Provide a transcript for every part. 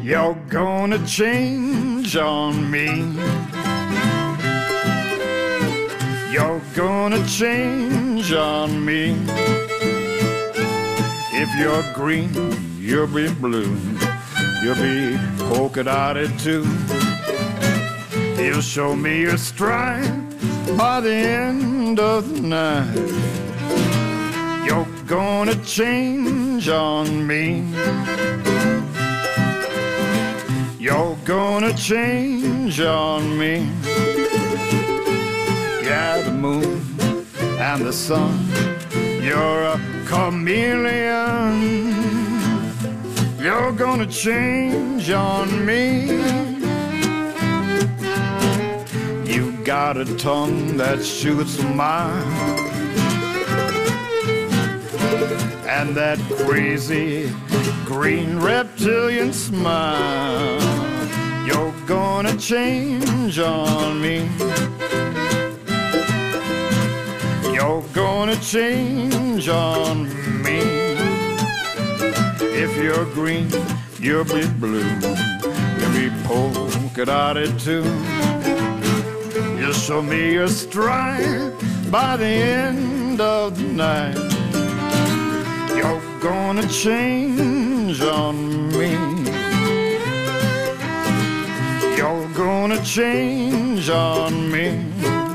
You're gonna change on me. You're gonna change on me. If you're green, you'll be blue. You'll be polka dotted too. You'll show me your stride by the end of the night. You're gonna change on me. You're gonna change on me. Yeah, the moon and the sun, you're a chameleon. You're gonna change on me. You got a tongue that shoots a mile, and that crazy green reptilian smile. You're gonna change on me. You're gonna change on me. If you're green, you'll be blue. You'll be polka dotted too. You'll show me your stride by the end of the night. You're gonna change on me. You're gonna change on me.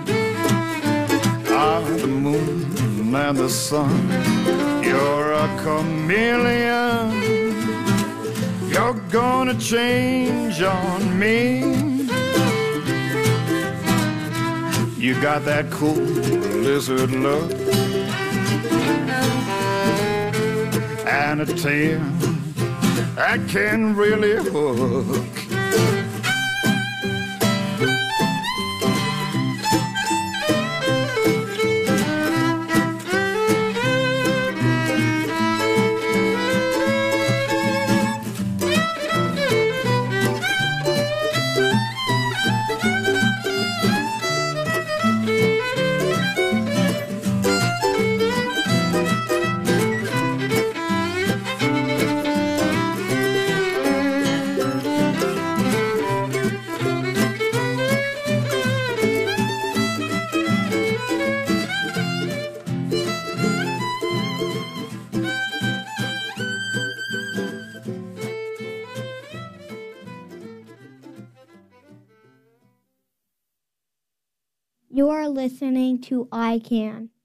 Ah, the moon and the sun, you're a chameleon. You're gonna change on me. You got that cool lizard look and a tail that can really hook. You are listening to I Can.